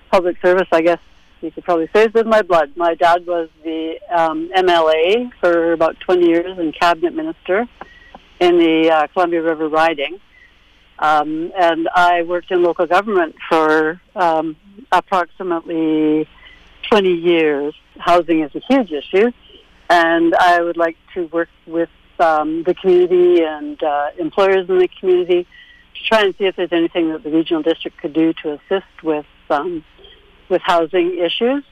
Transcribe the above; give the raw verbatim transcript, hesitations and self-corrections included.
public service, I guess you could probably say, is in my blood. My dad was the um, M L A for about twenty years and cabinet minister in the uh, Columbia River riding. Um, and I worked in local government for um, approximately twenty years. Housing is a huge issue, and I would like to work with um, the community and uh, employers in the community to try and see if there's anything that the regional district could do to assist with um, with housing issues.